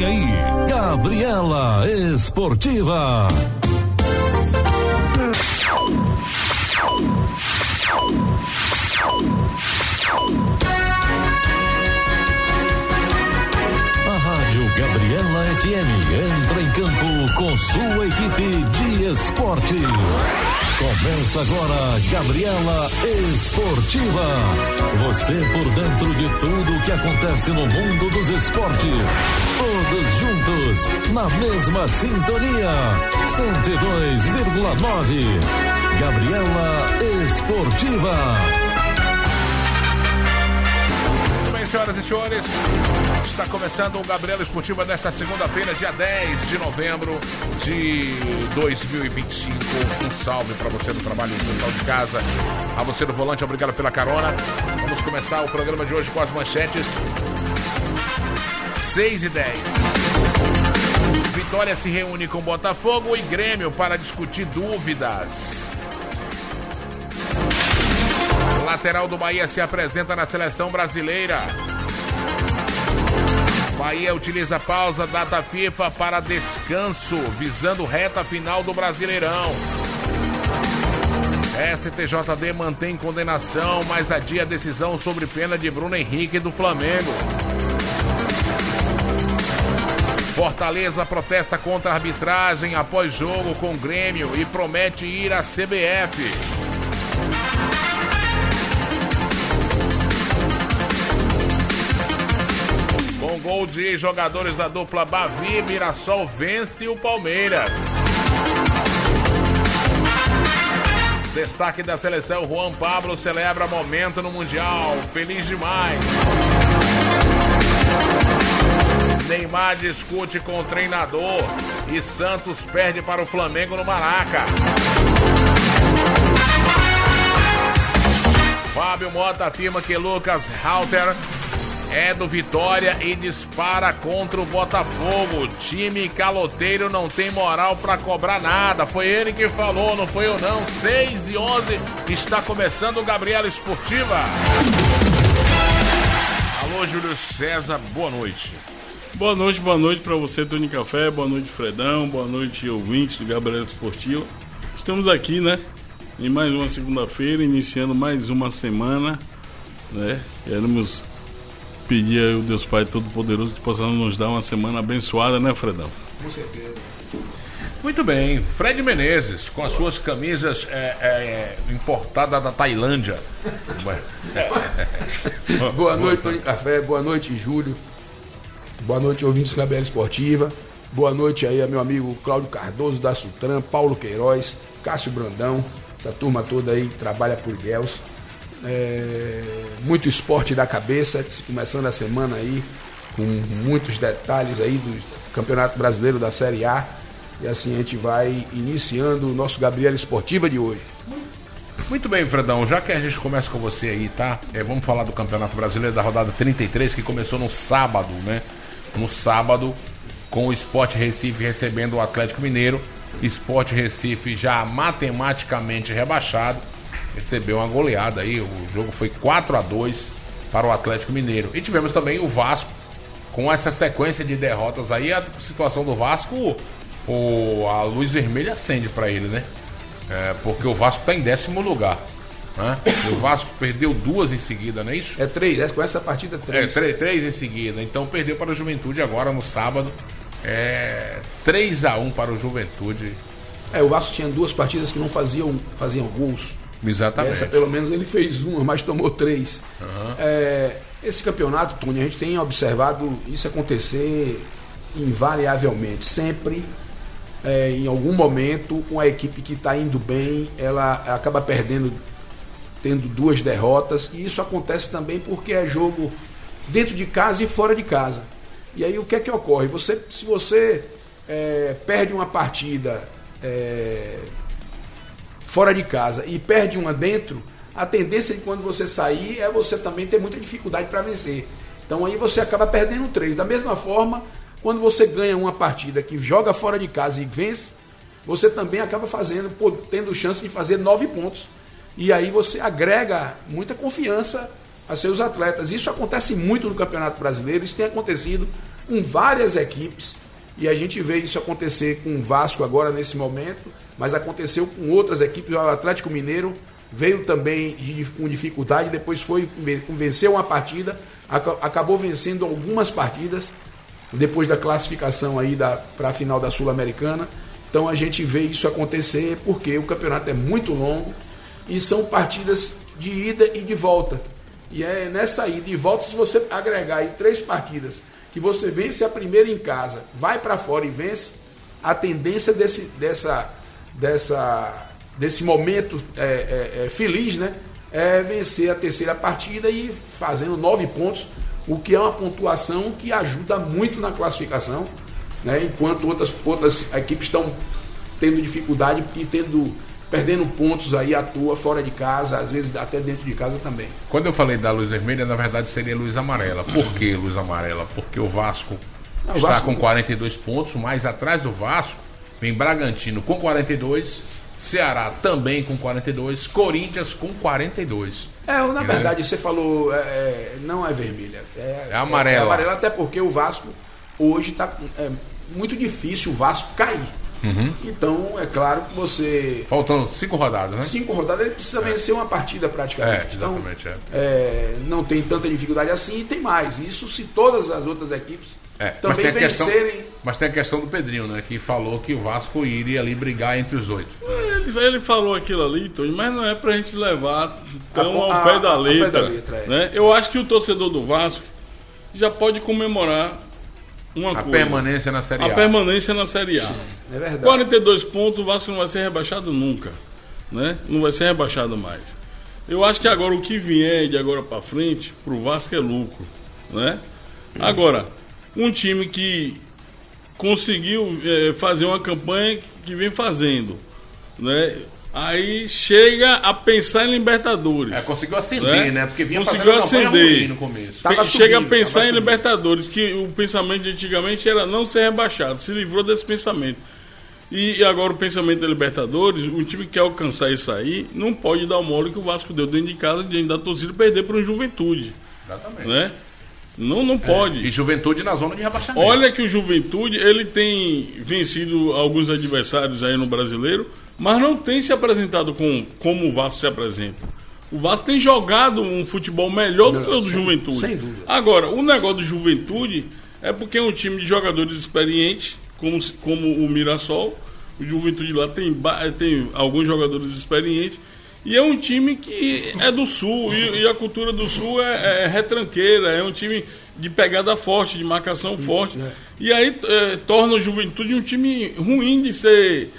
Vem aí, Gabriela Esportiva. A Rádio Gabriela FM entra em campo com sua equipe de esporte. Começa agora Gabriela Esportiva. Você por dentro de tudo o que acontece no mundo dos esportes. Todos juntos, na mesma sintonia. 102,9. Gabriela Esportiva. Muito bem, senhoras e senhores. Está começando o Gabriela Esportiva nesta segunda-feira, dia 10 de novembro de 2025. Um salve para você do trabalho, do pessoal de casa, a você do volante, obrigado pela carona. Vamos começar o programa de hoje com as manchetes. 6h10. Vitória se reúne com Botafogo e Grêmio para discutir dúvidas. Lateral do Bahia se apresenta na seleção brasileira. Bahia utiliza pausa data FIFA para descanso, visando reta final do Brasileirão. STJD mantém condenação, mas adia a decisão sobre pena de Bruno Henrique do Flamengo. Fortaleza protesta contra a arbitragem após jogo com o Grêmio e promete ir à CBF. Com gol de jogadores da dupla Bavi, Mirassol vence o Palmeiras. Destaque da seleção, Juan Pablo celebra momento no Mundial. Feliz demais. Neymar discute com o treinador e Santos perde para o Flamengo no Maraca. Fábio Mota afirma que Lucas Halter é do Vitória e dispara contra o Botafogo. Time caloteiro não tem moral pra cobrar nada. Foi ele que falou, não foi eu não. 6h11, está começando o Gabriela Esportiva. Alô, Júlio César, boa noite. Boa noite pra você, Tony Café. Boa noite, Fredão. Boa noite, ouvintes do Gabriela Esportiva. Estamos aqui, né, em mais uma segunda-feira, iniciando mais uma semana, né. Queremos pedir ao Deus Pai Todo-Poderoso que possa nos dar uma semana abençoada, né, Fredão? Com certeza. Muito bem, Fred Menezes, com as suas camisas importadas da Tailândia. Boa noite, Tony Café, boa noite, Júlio. Boa noite, ouvintes do Gabriela Esportiva. Boa noite aí a meu amigo Cláudio Cardoso da Sutran, Paulo Queiroz, Cássio Brandão, essa turma toda aí que trabalha por Ilhéus. Muito esporte da cabeça, começando a semana aí com muitos detalhes aí do Campeonato Brasileiro da Série A, e assim a gente vai iniciando o nosso Gabriela Esportiva de hoje. Muito bem, Fredão, já que a gente começa com você aí, tá? Vamos falar do Campeonato Brasileiro da rodada 33, que começou no sábado, né? No sábado, com o Sport Recife recebendo o Atlético Mineiro. Sport Recife já matematicamente rebaixado, recebeu uma goleada aí, o jogo foi 4-2 para o Atlético Mineiro. E tivemos também o Vasco, com essa sequência de derrotas aí, a situação do Vasco, a luz vermelha acende para ele, né? Porque o Vasco está em 10º lugar, né? O Vasco perdeu 2 em seguida, não é isso? 3, com essa partida 3. 3 em seguida, então perdeu para o Juventude agora no sábado, 3-1 para o Juventude. O Vasco tinha 2 partidas que não faziam gols. Exatamente. Essa pelo menos ele fez 1, mas tomou 3. Uhum. Esse campeonato, Tony, a gente tem observado isso acontecer invariavelmente. Sempre, em algum momento, uma equipe que está indo bem, ela acaba perdendo, tendo 2 derrotas. E isso acontece também porque é jogo dentro de casa e fora de casa. E aí o que é que ocorre? Se você perde uma partida fora de casa e perde uma dentro, a tendência de quando você sair é você também ter muita dificuldade para vencer. Então aí você acaba perdendo 3. Da mesma forma, quando você ganha uma partida que joga fora de casa e vence, você também acaba tendo chance de fazer 9 pontos. E aí você agrega muita confiança a seus atletas. Isso acontece muito no Campeonato Brasileiro, isso tem acontecido com várias equipes, e a gente vê isso acontecer com o Vasco agora nesse momento, mas aconteceu com outras equipes. O Atlético Mineiro veio também com dificuldade, depois venceu uma partida, acabou vencendo algumas partidas depois da classificação aí para a final da Sul-Americana. Então a gente vê isso acontecer porque o campeonato é muito longo e são partidas de ida e de volta. E é nessa ida e volta, se você agregar aí 3 partidas, que você vence a primeira em casa, vai para fora e vence, a tendência desse momento feliz, né, é vencer a terceira partida e fazendo 9 pontos, o que é uma pontuação que ajuda muito na classificação, né, enquanto outras equipes estão tendo dificuldade e perdendo pontos aí à toa, fora de casa, às vezes até dentro de casa também. Quando eu falei da luz vermelha, na verdade seria luz amarela. Por que luz amarela? Porque o Vasco está com 42 pontos, mas atrás do Vasco vem Bragantino com 42, Ceará também com 42, Corinthians com 42. Na verdade, você falou, não é vermelha, é amarela. É amarela, até porque o Vasco hoje está muito difícil o Vasco cair. Uhum. Então, é claro que você... Faltam 5 rodadas, né? 5 rodadas, ele precisa vencer uma partida praticamente. Exatamente. Então, não tem tanta dificuldade assim e tem mais. Isso se todas as outras equipes também vencerem... Mas tem a questão do Pedrinho, né? Que falou que o Vasco iria ali brigar entre os 8. Ele falou aquilo ali, Tony, mas não é pra gente levar tão ao pé da letra. Né? Eu acho que o torcedor do Vasco já pode comemorar a permanência na Série A. A permanência na Série A. Sim, é verdade. 42 pontos, o Vasco não vai ser rebaixado nunca. Né? Não vai ser rebaixado mais. Eu acho que agora o que vier de agora para frente, pro Vasco é lucro. Né? Agora, um time que conseguiu fazer uma campanha que vem fazendo, né? Aí chega a pensar em Libertadores. Conseguiu acender, né? Porque vinha conseguiu fazendo acender ruim no começo. Chega a pensar em Libertadores, que o pensamento de antigamente era não ser rebaixado. Se livrou desse pensamento. E agora o pensamento da Libertadores, o time que quer alcançar isso aí, não pode dar o mole que o Vasco deu dentro de casa, diante da torcida, perder para um Juventude. Exatamente. Né? Não pode. E Juventude na zona de rebaixamento. Olha que o Juventude, ele tem vencido alguns adversários aí no Brasileiro, mas não tem se apresentado como o Vasco se apresenta. O Vasco tem jogado um futebol melhor do que o do Juventude. Sem dúvida. Agora, o negócio do Juventude é porque é um time de jogadores experientes, como o Mirassol. O Juventude lá tem alguns jogadores experientes. E é um time que é do Sul, e a cultura do Sul é retranqueira, é um time de pegada forte, de marcação forte. E aí torna o Juventude um time ruim de ser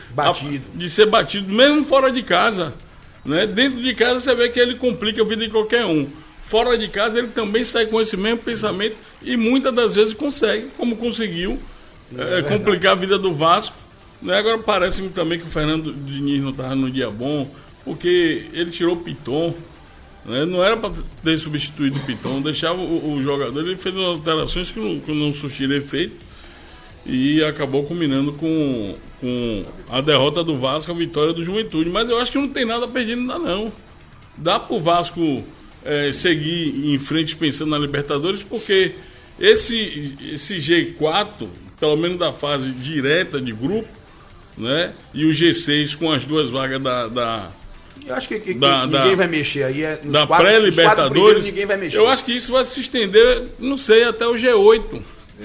batido, mesmo fora de casa. Né? Dentro de casa você vê que ele complica a vida de qualquer um. Fora de casa ele também sai com esse mesmo pensamento e muitas das vezes consegue, como conseguiu, complicar a vida do Vasco. Né? Agora parece-me também que o Fernando Diniz não estava no dia bom, porque ele tirou o Piton, né? Não era para ter substituído o Piton, deixava o jogador, ele fez umas alterações que não surtiram efeito e acabou combinando com a derrota do Vasco, a vitória do Juventude. Mas eu acho que não tem nada perdido ainda não. Dá para o Vasco seguir em frente pensando na Libertadores, porque esse G4, pelo menos da fase direta de grupo, né? E o G6 com as 2 vagas eu acho que ninguém vai mexer aí. Da pré-Libertadores, ninguém vai mexer. Eu acho que isso vai se estender, não sei, até o G8.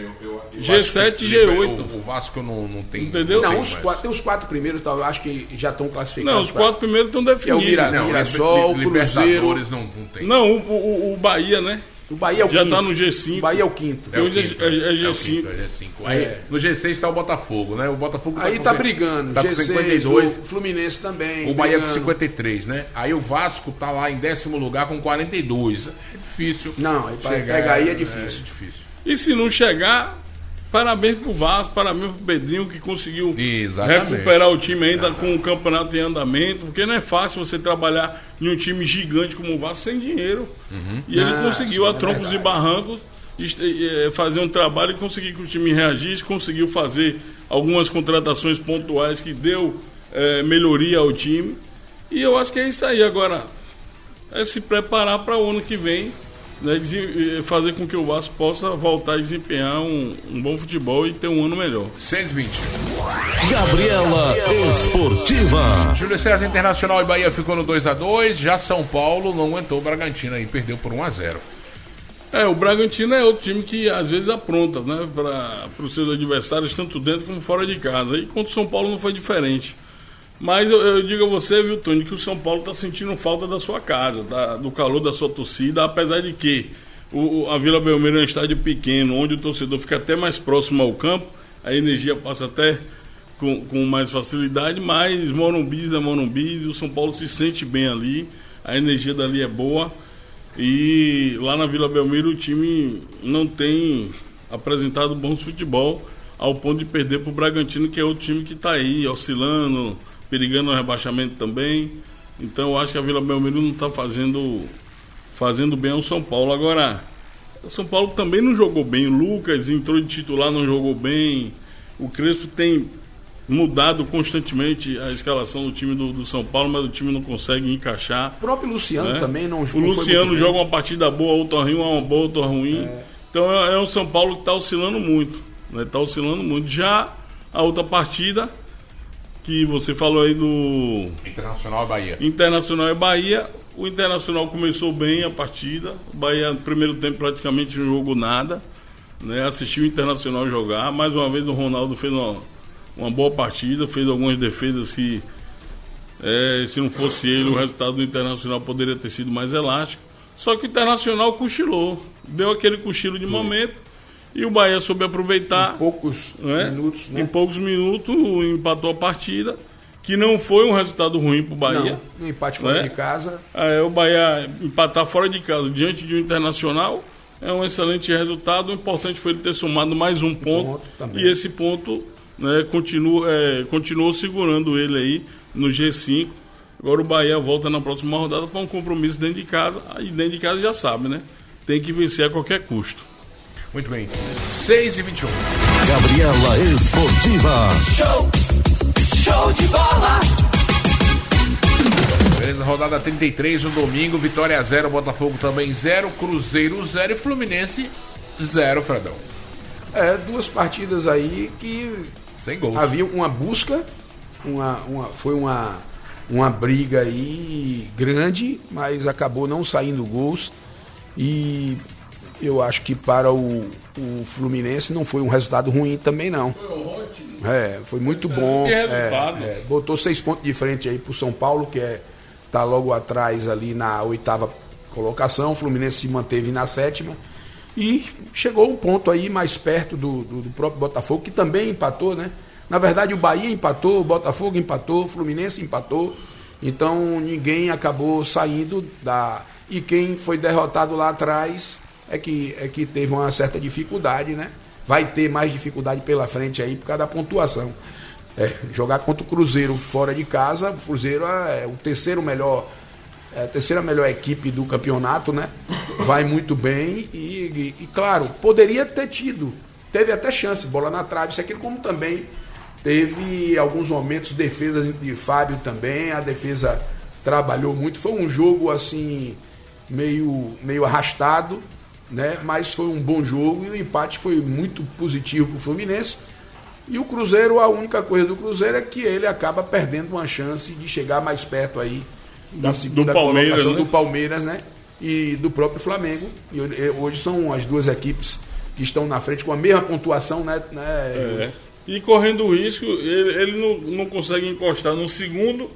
G7 e G8. O Vasco não tem. Entendeu? Não, tem os 4 primeiros, eu acho que já estão classificados. Não, os 4 primeiros estão definidos. É o Mirassol, o Cruzeiro. Não tem. Não, o Bahia, né? O Bahia é o já quinto. Está no G5. O Bahia é o quinto. É G5. Aí, no G6 está o Botafogo, né? O Botafogo aí tá brigando. Tá G6, com 52. O Fluminense também. O Bahia com 53, né? Aí o Vasco tá lá em 10º lugar com 42. É difícil. Não, aí pegar aí é difícil. É difícil. E se não chegar, parabéns pro Vasco, parabéns pro Pedrinho, que conseguiu recuperar o time ainda com o campeonato em andamento, porque não é fácil você trabalhar em um time gigante como o Vasco sem dinheiro. E ele conseguiu, a troncos e barrancos, fazer um trabalho e conseguir que o time reagisse, conseguiu fazer algumas contratações pontuais que deu melhoria ao time. E eu acho que é isso aí. Agora, é se preparar para o ano que vem né, fazer com que o Vasco possa voltar a desempenhar um bom futebol e ter um ano melhor. 6h20. Gabriela Esportiva. Júlio César, Internacional e Bahia ficou no 2-2. Já São Paulo não aguentou o Bragantino e perdeu por 1-0. O Bragantino é outro time que às vezes apronta, né, para os seus adversários, tanto dentro como fora de casa. E contra o São Paulo não foi diferente. Mas eu digo a você, viu, Tony, que o São Paulo está sentindo falta da sua casa, do calor da sua torcida, apesar de que a Vila Belmiro é um estádio pequeno, onde o torcedor fica até mais próximo ao campo, a energia passa até com mais facilidade, mas Morumbi, o São Paulo se sente bem ali, a energia dali é boa. E lá na Vila Belmiro o time não tem apresentado bons futebol ao ponto de perder para o Bragantino, que é outro time que está aí oscilando, perigando o rebaixamento também. Então eu acho que a Vila Belmiro não está fazendo bem ao São Paulo. Agora, o São Paulo também não jogou bem. O Lucas entrou de titular, não jogou bem. O Crespo tem mudado constantemente a escalação do time do São Paulo, mas o time não consegue encaixar. O próprio Luciano, né, também não jogou. O Luciano joga uma partida boa, outra ruim, uma boa, outra ruim. Então é um São Paulo que está oscilando muito, né? Está oscilando muito. Já a outra partida que você falou aí do Internacional e Bahia. Internacional e Bahia. O Internacional começou bem a partida. O Bahia no primeiro tempo praticamente não jogou nada, né? Assistiu o Internacional jogar. Mais uma vez o Ronaldo fez uma boa partida, fez algumas defesas que se não fosse ele, o resultado do Internacional poderia ter sido mais elástico. Só que o Internacional cochilou, deu aquele cochilo de momento e o Bahia soube aproveitar. Em poucos minutos, né? Em poucos minutos empatou a partida, que não foi um resultado ruim para o Bahia. Não, um empate fora de casa. O Bahia empatar fora de casa diante de um Internacional é um excelente resultado. O importante foi ele ter somado mais um ponto e esse ponto, né, continuou segurando ele aí no G5. Agora o Bahia volta na próxima rodada para um compromisso dentro de casa. Aí dentro de casa já sabe, né? Tem que vencer a qualquer custo. Muito bem. 6h21. Gabriela Esportiva. Show de bola. Beleza, rodada 33 no domingo. Vitória 0, Botafogo também 0, Cruzeiro 0 e Fluminense 0, Fredão. Duas partidas aí que sem gols. Havia uma busca, foi uma briga aí grande, mas acabou não saindo gols. E eu acho que para o Fluminense não foi um resultado ruim também, não. Foi ótimo. Foi muito bom. Botou 6 pontos de frente aí pro São Paulo, que tá logo atrás ali na 8ª colocação. O Fluminense se manteve na 7ª. E chegou um ponto aí mais perto do próprio Botafogo, que também empatou, né? Na verdade, o Bahia empatou, o Botafogo empatou, o Fluminense empatou. Então, ninguém acabou saindo E quem foi derrotado lá atrás é que teve uma certa dificuldade, né? Vai ter mais dificuldade pela frente aí por causa da pontuação. Jogar contra o Cruzeiro fora de casa, o Cruzeiro é a terceira melhor equipe do campeonato, né? Vai muito bem e claro, poderia ter teve até chance, bola na trave, isso aqui, como também teve alguns momentos, defesas de Fábio também, a defesa trabalhou muito, foi um jogo assim, meio arrastado, né? Mas foi um bom jogo e o empate foi muito positivo para o Fluminense. E o Cruzeiro, a única coisa do Cruzeiro é que ele acaba perdendo uma chance de chegar mais perto aí da segunda colocação do Palmeiras, né? E do próprio Flamengo. E hoje são as duas equipes que estão na frente com a mesma pontuação, né? E correndo o risco, ele não consegue encostar no segundo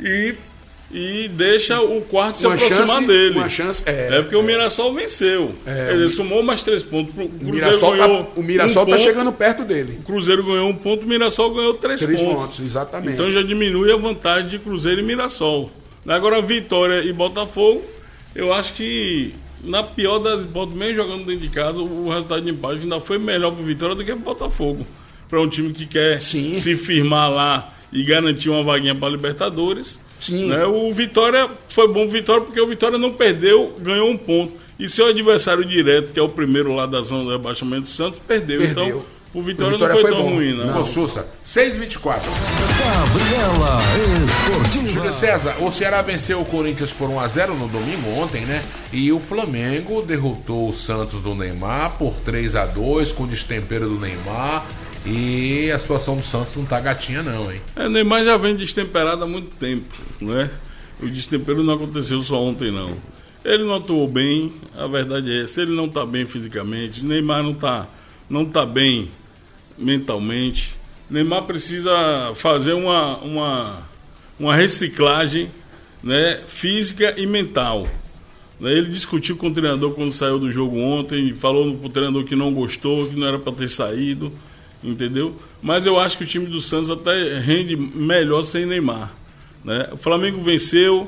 e deixa o quarto se aproximar dele. Uma chance, porque o Mirassol venceu. Ele somou mais 3 pontos. O Mirassol está chegando perto dele. O Cruzeiro ganhou 1 ponto, o Mirassol ganhou 3 pontos. Exatamente. Então já diminui a vantagem de Cruzeiro e Mirassol. Agora, Vitória e Botafogo, eu acho que na pior das hipóteses, mesmo jogando dentro de casa, o resultado de empate ainda foi melhor para o Vitória do que para o Botafogo. Para um time que quer se firmar lá e garantir uma vaguinha para a Libertadores. Sim. Né? O Vitória foi bom pro Vitória porque o Vitória não perdeu, ganhou 1 ponto. E seu adversário direto, que é o primeiro lá da zona do rebaixamento, o Santos, perdeu. Então O Vitória não foi tão ruim, não. Ô, Sussa, 6h24. Gabriela Esportiva. Júlio César, o Ceará venceu o Corinthians por 1-0 no domingo, ontem, né? E o Flamengo derrotou o Santos do Neymar por 3-2, com destempero do Neymar. E a situação do Santos não tá gatinha, não, hein? O Neymar já vem destemperado há muito tempo, né? O destempero não aconteceu só ontem, não. Ele não atuou bem, a verdade é essa. Ele não tá bem fisicamente. Neymar não tá bem mentalmente. Neymar precisa fazer uma reciclagem, né, física e mental. Ele discutiu com o treinador quando saiu do jogo ontem, falou pro treinador que não gostou, que não era para ter saído, entendeu? Mas eu acho que o time do Santos até rende melhor sem Neymar, né? O Flamengo venceu,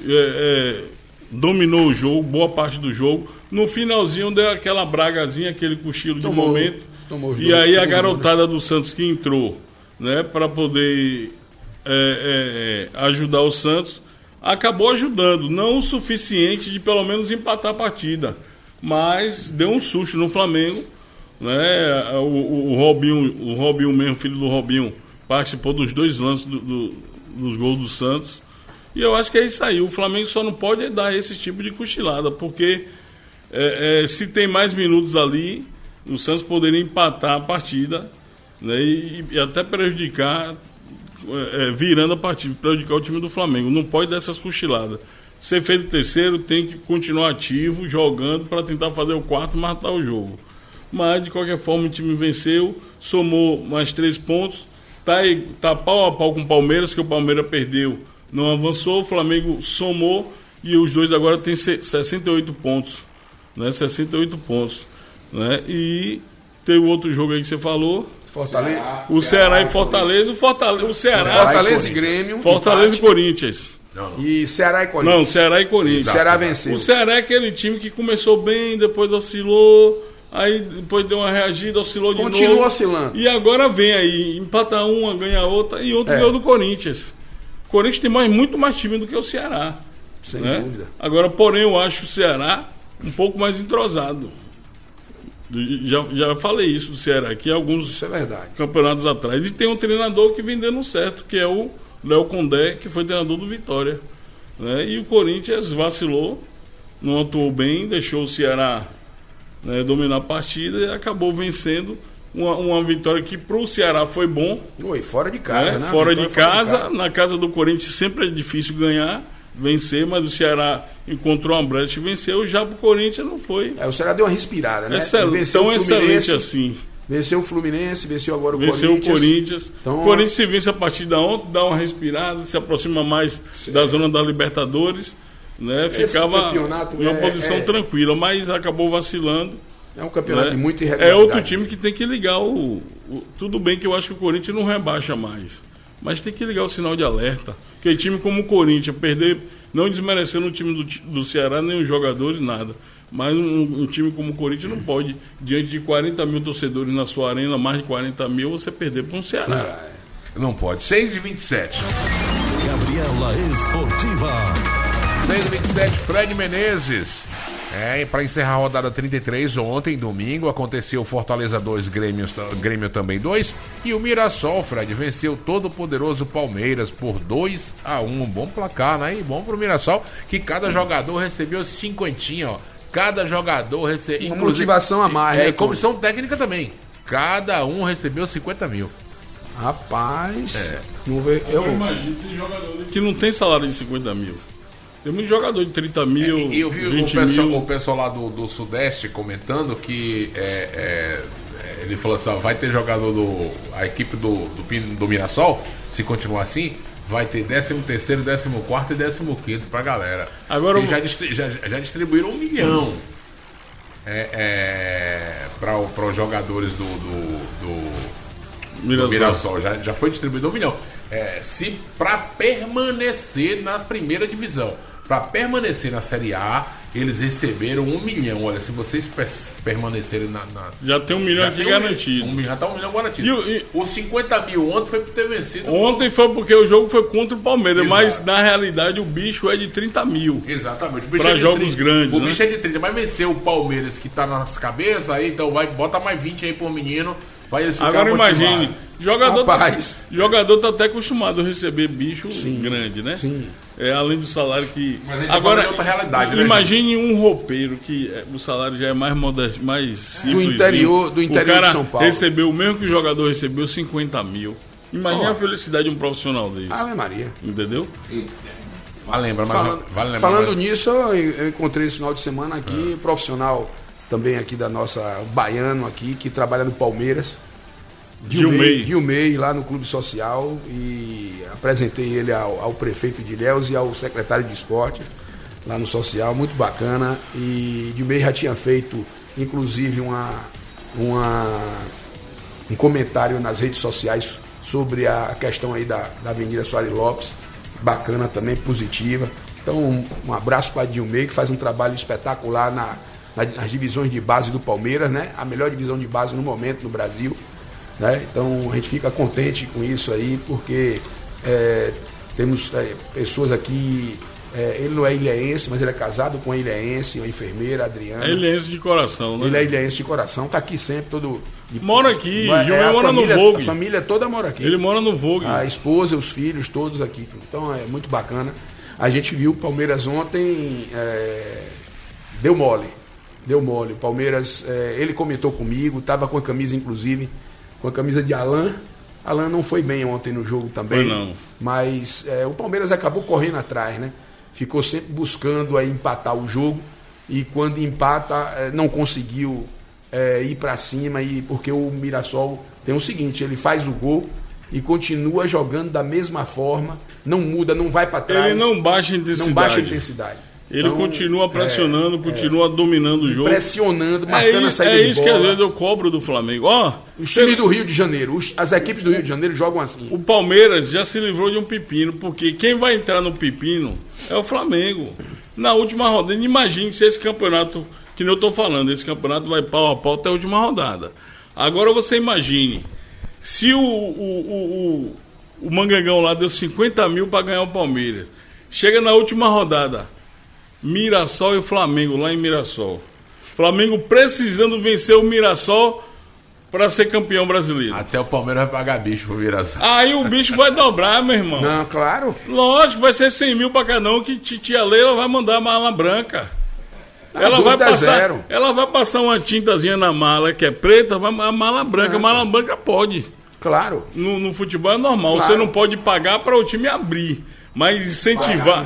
dominou o jogo, boa parte do jogo. No finalzinho deu aquela bragazinha, aquele cochilo de momento. E aí a garotada do Santos que entrou, né, para poder ajudar o Santos, acabou ajudando, não o suficiente de pelo menos empatar a partida, mas deu um susto no Flamengo, né? O Robinho mesmo, filho do Robinho, participou dos 2 lances dos gols do Santos, e eu acho que é isso aí. O Flamengo só não pode dar esse tipo de cochilada, porque se tem mais minutos ali, o Santos poderia empatar a partida, né, e até prejudicar, virando a partida, prejudicar o time do Flamengo. Não pode dar essas cochiladas. Ser feito o terceiro, tem que continuar ativo, jogando para tentar fazer o quarto e matar o jogo. Mas, de qualquer forma, o time venceu, somou mais 3 pontos, tá pau a pau com o Palmeiras, que o Palmeiras perdeu, não avançou, o Flamengo somou, e os dois agora têm 68 pontos. Né, 68 pontos. Né? E tem o outro jogo aí que você falou, Fortaleza. O Ceará e Fortaleza. O Ceará. Fortaleza e Grêmio. Fortaleza e Corinthians. Não. E Ceará e Corinthians. Não, Ceará e Corinthians. O Ceará venceu. O Ceará é aquele time que começou bem, depois oscilou, aí depois deu uma reagida, oscilou de novo. Continua oscilando. E agora vem aí, empata uma, ganha outra, e outro ganhou do Corinthians. O Corinthians tem muito mais time do que o Ceará. Sem dúvida. Agora, porém, eu acho o Ceará um pouco mais entrosado. Já falei isso do Ceará aqui alguns campeonatos atrás. E tem um treinador que vem dando certo, que é o Léo Condé, que foi treinador do Vitória. Né? E o Corinthians vacilou, não atuou bem, deixou o Ceará, né, dominar a partida e acabou vencendo uma vitória que para o Ceará foi bom. Oi, fora de casa, né? Fora de casa. Na casa do Corinthians sempre é difícil vencer, mas o Ceará encontrou uma brecha e venceu. Já pro Corinthians não foi. O Ceará deu uma respirada, né? Tão excelente assim. Venceu o Fluminense, venceu agora o Corinthians. Então, o Corinthians se vence a partida ontem, dá uma respirada, se aproxima mais da zona da Libertadores, né? Ficava em uma posição tranquila, mas acabou vacilando. É um campeonato de muita irregularidade. É outro time que tem que ligar tudo bem que eu acho que o Corinthians não rebaixa mais, mas tem que ligar o sinal de alerta. Porque time como o Corinthians, perder, não desmerecendo o time do Ceará, nem os jogadores, nada. Mas um time como o Corinthians não pode, diante de 40 mil torcedores na sua arena, mais de 40 mil, você perder para um Ceará. Não pode. 6h27. Gabriela Esportiva. 6h27, Fred Menezes. Para encerrar a rodada 33, ontem, domingo, aconteceu Fortaleza 2, Grêmio também 2. E o Mirassol, Fred, venceu todo o poderoso Palmeiras por 2-1. Bom placar, né? E bom pro Mirassol, que cada jogador recebeu 50, ó. Cada jogador recebeu. Uma motivação a mais, né? Comissão técnica também. Cada um recebeu 50 mil. Rapaz. Eu imagino que tem jogador que não tem salário de 50 mil. Tem muito jogador de 30 mil. E eu vi o pessoal lá do Sudeste comentando que ele falou assim: vai ter jogador a equipe do Mirassol, se continuar assim, vai ter 13º, 14º e 15º pra galera. Agora já distribuíram 1 milhão para os jogadores do Mirassol. Já foi distribuído 1 milhão. Se para permanecer na primeira divisão. Para permanecer na Série A, eles receberam 1 milhão. Olha, se vocês permanecerem na... Já tem 1 milhão aqui garantido. Já tá 1 milhão garantido. Os 50 mil ontem foi por ter vencido. Ontem foi porque o jogo foi contra o Palmeiras. Exato. Mas na realidade o bicho é de 30 mil. Exatamente. Para jogos grandes. Bicho é de 30, mas venceu o Palmeiras que tá nas cabeças, aí então bota mais 20 aí pro menino. Pra eles ficar Agora imagine, motivados. jogador tá até acostumado a receber bicho grande, né? Sim. Além do salário que... Mas a gente tá falando de outra realidade, né, imagine um roupeiro que o salário já é mais modesto, mais simples. Do interior o cara de São Paulo. recebeu, o mesmo que o jogador recebeu, 50 mil. Imagine a felicidade de um profissional desse. Ave Maria. Entendeu? Falando nisso, eu encontrei esse final de semana aqui, profissional também aqui da nossa, baiano aqui, que trabalha no Palmeiras. Gilmei, lá no Clube Social, e apresentei ele ao prefeito de Ilhéus e ao secretário de esporte, lá no Social, muito bacana. E Gilmei já tinha feito, inclusive, um comentário nas redes sociais sobre a questão aí da Avenida Soares Lopes, bacana também, positiva. Então, um abraço para Gilmei, que faz um trabalho espetacular nas divisões de base do Palmeiras, né? A melhor divisão de base no momento no Brasil. Né? Então a gente fica contente com isso aí, porque temos pessoas aqui. Ele não é ilhéense, mas ele é casado com uma ilhéense, uma enfermeira, Adriana. É ilhéense de coração, né? Ele é ilhéense de coração, tá aqui sempre, mora aqui, Gilmei mora no Vogue. A família toda mora aqui. Ele mora no Vogue. A esposa, os filhos, todos aqui. Então é muito bacana. A gente viu o Palmeiras ontem, deu mole. O Palmeiras, ele comentou comigo, estava com a camisa, inclusive, com a camisa de Alan. Alan não foi bem ontem no jogo também. Foi não. Mas o Palmeiras acabou correndo atrás, né? Ficou sempre buscando aí empatar o jogo. E quando empata, não conseguiu ir para cima. Porque o Mirassol tem o seguinte, ele faz o gol e continua jogando da mesma forma. Não muda, não vai para trás. Ele não baixa a intensidade. Ele então, continua pressionando, continua dominando o jogo. Pressionando, marcando a saída de bola. É isso que às vezes eu cobro do Flamengo. O time do Rio de Janeiro, as equipes do Rio de Janeiro jogam assim. O Palmeiras já se livrou de um pepino, porque quem vai entrar no pepino é o Flamengo. Na última rodada, imagine se esse campeonato, que nem eu estou falando, esse campeonato vai pau a pau até a última rodada. Agora você imagine, se o Mangangão lá deu 50 mil para ganhar o Palmeiras, chega na última rodada, Mirassol e Flamengo lá em Mirassol. Flamengo precisando vencer o Mirassol para ser campeão brasileiro. Até o Palmeiras vai pagar bicho pro Mirassol. Aí o bicho vai dobrar, meu irmão. Não, claro. Lógico, vai ser 100 mil para cada um, que Titia Leila vai mandar a mala branca. Ela vai passar uma tintazinha na mala que é preta, a mala branca. A mala branca pode. Claro. No futebol é normal. Claro. Você não pode pagar para o time abrir. Mas incentivar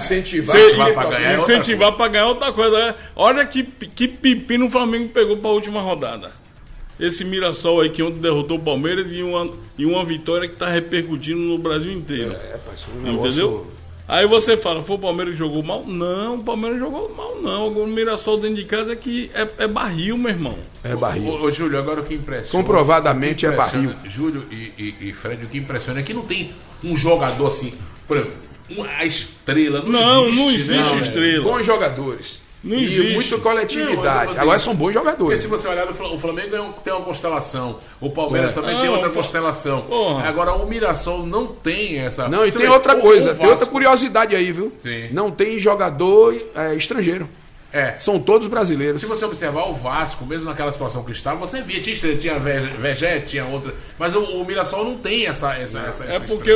para ganhar outra coisa. Olha que pepino o Flamengo pegou para a última rodada. Esse Mirassol aí que ontem derrotou o Palmeiras e uma vitória que está repercutindo no Brasil inteiro. Entendeu? Aí você fala, foi o Palmeiras que jogou mal? Não, o Palmeiras jogou mal não. Agora o Mirassol dentro de casa é barril, meu irmão. É barril. Ô Júlio, agora o que impressiona... Comprovadamente é barril. Júlio e Fred, o que impressiona é que não tem um jogador assim, por exemplo, a estrela. Não existe estrela. Bons jogadores. Não existe. E muita coletividade. Não, agora são bons jogadores. Porque se você olhar, o Flamengo tem uma constelação. O Palmeiras também tem outra constelação. Porra. Agora o Mirassol não tem essa... Não, e tem outra coisa. Tem outra curiosidade aí, viu? Sim. Não tem jogador estrangeiro. São todos brasileiros. Se você observar o Vasco, mesmo naquela situação que estava, você via, tinha Vegete, tinha outra. Mas o Mirassol não tem essa porque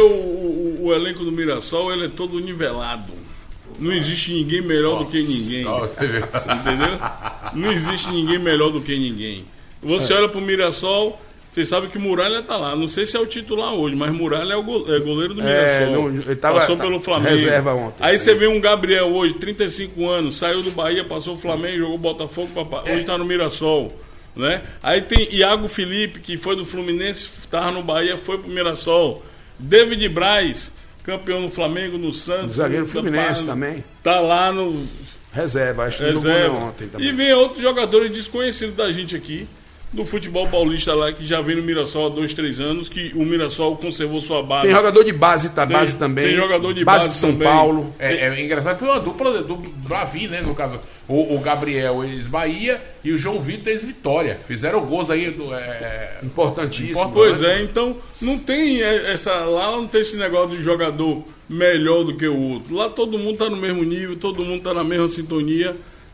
o elenco do Mirassol ele é todo nivelado. Não existe ninguém melhor do que ninguém. Entendeu? Não existe ninguém melhor do que ninguém. Você olha pro Mirassol, você sabe que Muralha tá lá. Não sei se é o titular hoje, mas Muralha é o goleiro do Mirassol. Ele passou pelo Flamengo. Reserva ontem. Aí você vê um Gabriel hoje, 35 anos, saiu do Bahia, passou o Flamengo, jogou Botafogo, hoje tá no Mirassol. Né? Aí tem Iago Felipe, que foi do Fluminense, tava no Bahia, foi pro Mirassol. David Braz, campeão no Flamengo, no Santos. Zagueiro Fluminense também. Tá lá no... Reserva, acho que jogou ontem também. E vem outros jogadores desconhecidos da gente aqui, do futebol paulista lá, que já vem no Mirassol há 2-3 anos, que o Mirassol conservou sua base. Tem jogador de base, base também. Tem jogador de base de São também. Paulo. É engraçado que foi uma dupla do Bravi, né? No caso, o Gabriel ex-Bahia e o João Vitor ex-Vitória. Fizeram gols aí importantíssimo. Pois então não tem lá não tem esse negócio de jogador melhor do que o outro. Lá todo mundo tá no mesmo nível, todo mundo tá na mesma sintonia.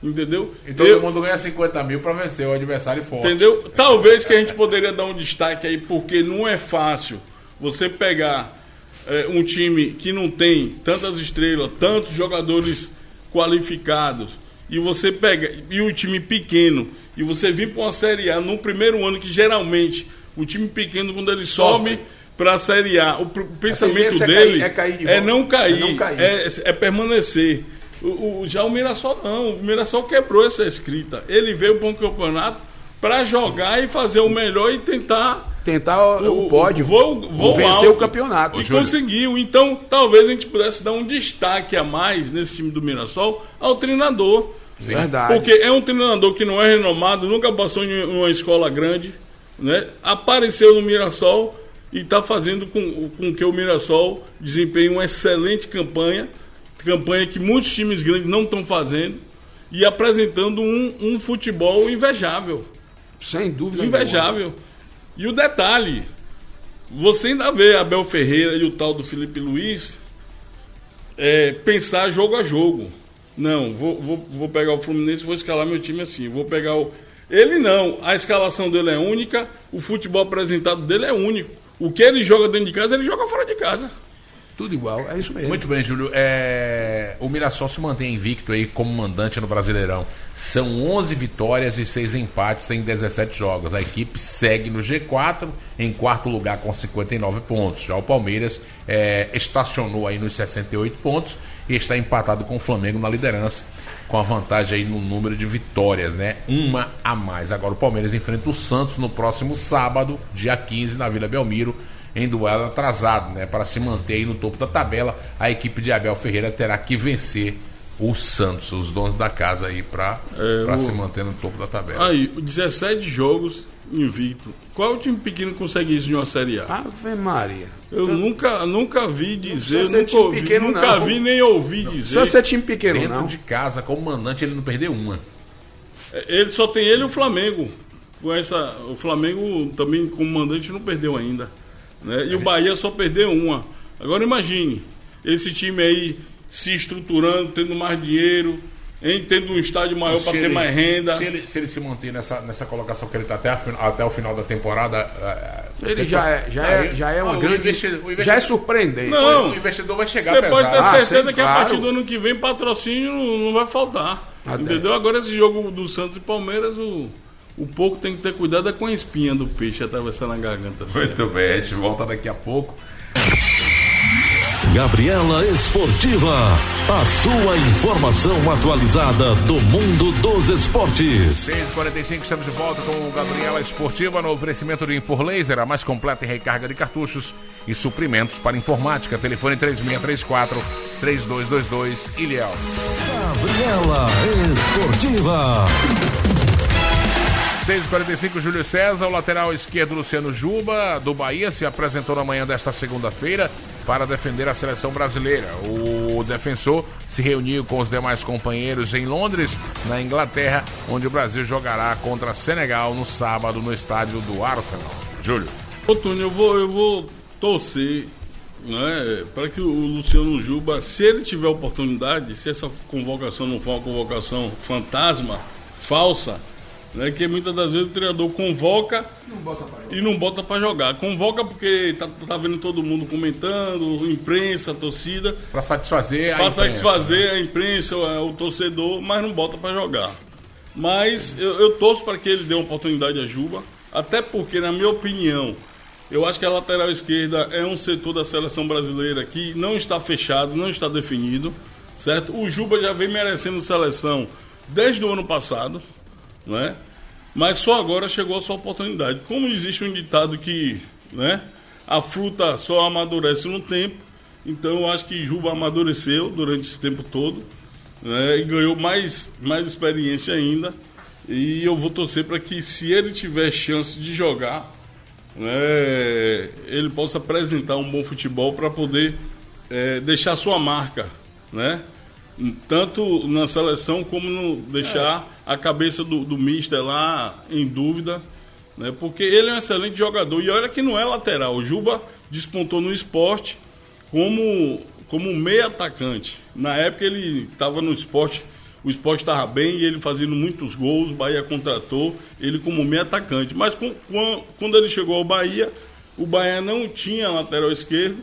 Entendeu? E todo mundo ganha 50 mil para vencer o adversário forte. Entendeu? Talvez que a gente poderia dar um destaque aí, porque não é fácil você pegar um time que não tem tantas estrelas, tantos jogadores qualificados, e você pega e um time pequeno, e você vir para uma Série A no primeiro ano, que geralmente o time pequeno, quando ele sobe para a Série A, o pensamento dele é não cair, é permanecer. Já o Mirassol não, o Mirassol quebrou essa escrita. Ele veio para um campeonato para jogar e fazer o melhor e tentar o pódio, vencer alto, o campeonato. E conseguiu. Então, talvez a gente pudesse dar um destaque a mais nesse time do Mirassol ao treinador. Verdade. Porque é um treinador que não é renomado, nunca passou em uma escola grande, né? Apareceu no Mirassol e está fazendo com que o Mirassol desempenhe uma excelente campanha que muitos times grandes não estão fazendo, e apresentando um futebol invejável. Sem dúvida. Invejável. E o detalhe, você ainda vê Abel Ferreira e o tal do Felipe Luiz pensar jogo a jogo. Não, vou pegar o Fluminense e vou escalar meu time assim. Vou pegar Ele não, a escalação dele é única, o futebol apresentado dele é único. O que ele joga dentro de casa, ele joga fora de casa. Tudo igual, é isso mesmo. Muito bem, Júlio. O Mirassol se mantém invicto aí como mandante no Brasileirão. São 11 vitórias e 6 empates em 17 jogos. A equipe segue no G4, em quarto lugar com 59 pontos. Já o Palmeiras estacionou aí nos 68 pontos e está empatado com o Flamengo na liderança, com a vantagem aí no número de vitórias, né? Uma a mais. Agora o Palmeiras enfrenta o Santos no próximo sábado, dia 15, na Vila Belmiro, em duelo atrasado, né? Para se manter aí no topo da tabela, a equipe de Abel Ferreira terá que vencer o Santos, os donos da casa aí, para se manter no topo da tabela. Aí, 17 jogos invicto. Qual o time pequeno que consegue isso em uma Série A? Ave Maria. Eu nunca vi dizer, nunca vi nem ouvi dizer. Só ser time pequeno, dentro não. de casa, como mandante, ele não perdeu uma. Ele só tem ele e o Flamengo. O Flamengo também, como mandante, não perdeu ainda. Né? E o Bahia só perdeu uma. Agora imagine, esse time aí se estruturando, tendo mais dinheiro, tendo um estádio maior para ter mais renda. Se ele se manter nessa colocação que ele está até o final da temporada, ele já é uma grande. Já é surpreendente. Não, o investidor vai chegar pesado. Você pode ter certeza que claro. A partir do ano que vem patrocínio não vai faltar. Entendeu? Agora esse jogo do Santos e Palmeiras, o pouco tem que ter cuidado com a espinha do peixe atravessando a garganta. Muito bem, a gente volta daqui a pouco. Gabriela Esportiva, a sua informação atualizada do mundo dos esportes. 6h45, estamos de volta com o Gabriela Esportiva no oferecimento de Inforlaser, a mais completa em recarga de cartuchos e suprimentos para informática. Telefone 3634-3222, Ilhéus. Gabriela Esportiva. 6h45, Júlio César, o lateral esquerdo Luciano Juba, do Bahia, se apresentou na manhã desta segunda-feira para defender a seleção brasileira. O defensor se reuniu com os demais companheiros em Londres, na Inglaterra, onde o Brasil jogará contra Senegal no sábado no estádio do Arsenal. Júlio. Ô, Túlio, eu vou torcer, né, para que o Luciano Juba, se ele tiver oportunidade, se essa convocação não for uma convocação fantasma, falsa, né, que muitas das vezes o treinador convoca e não bota para jogar. Convoca porque tá vendo todo mundo comentando, imprensa, torcida. Para satisfazer a imprensa, o torcedor, mas não bota para jogar. Mas eu torço para que ele dê uma oportunidade a Juba, até porque, na minha opinião, eu acho que a lateral esquerda é um setor da seleção brasileira que não está fechado, não está definido, certo? O Juba já vem merecendo seleção desde o ano passado, né? Mas só agora chegou a sua oportunidade. Como existe um ditado que, né, a fruta só amadurece no tempo, então eu acho que Juba amadureceu durante esse tempo todo, né, e ganhou mais experiência ainda. E eu vou torcer para que, se ele tiver chance de jogar, né, ele possa apresentar um bom futebol para poder deixar sua marca, né? Tanto na seleção como no deixar a cabeça do mister lá em dúvida, né? Porque ele é um excelente jogador e olha que não é lateral. O Juba despontou no Sport como meio atacante. Na época ele estava no Sport, o Sport estava bem e ele fazendo muitos gols, o Bahia contratou ele como meio atacante. Mas quando ele chegou ao Bahia, o Bahia não tinha lateral esquerdo,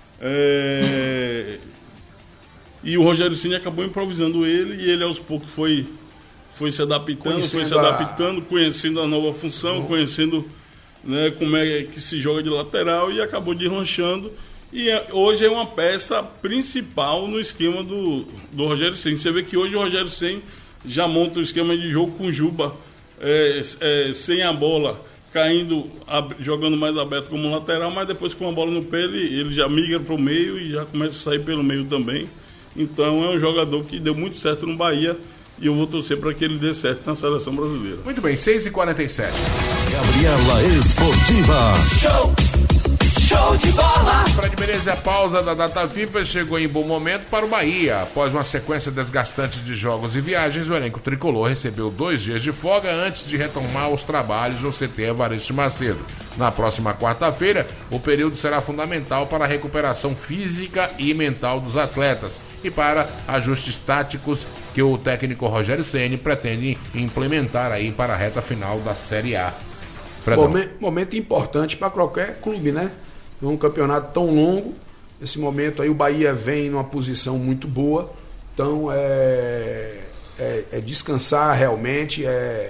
e o Rogério Ceni acabou improvisando ele, e ele aos poucos foi se adaptando, conhecendo a nova função, conhecendo, né, como é que se joga de lateral, e acabou deslanchando. E hoje é uma peça principal no esquema do Rogério Ceni. Você vê que hoje o Rogério Ceni já monta o esquema de jogo com Juba, sem a bola, caindo, jogando mais aberto como lateral, mas depois com a bola no pé ele já migra para o meio e já começa a sair pelo meio também. Então é um jogador que deu muito certo no Bahia, e eu vou torcer para que ele dê certo na seleção brasileira. Muito bem, 6h47. Gabriela Esportiva. Show de bola! Fred Menezes, a pausa da data FIFA chegou em bom momento para o Bahia. Após uma sequência desgastante de jogos e viagens, o elenco tricolor recebeu 2 dias de folga antes de retomar os trabalhos no CT Evaristo Macedo. Na próxima quarta-feira, o período será fundamental para a recuperação física e mental dos atletas e para ajustes táticos que o técnico Rogério Ceni pretende implementar aí para a reta final da Série A. Momento importante para qualquer clube, né? Num campeonato tão longo, nesse momento aí o Bahia vem numa posição muito boa, então é descansar realmente,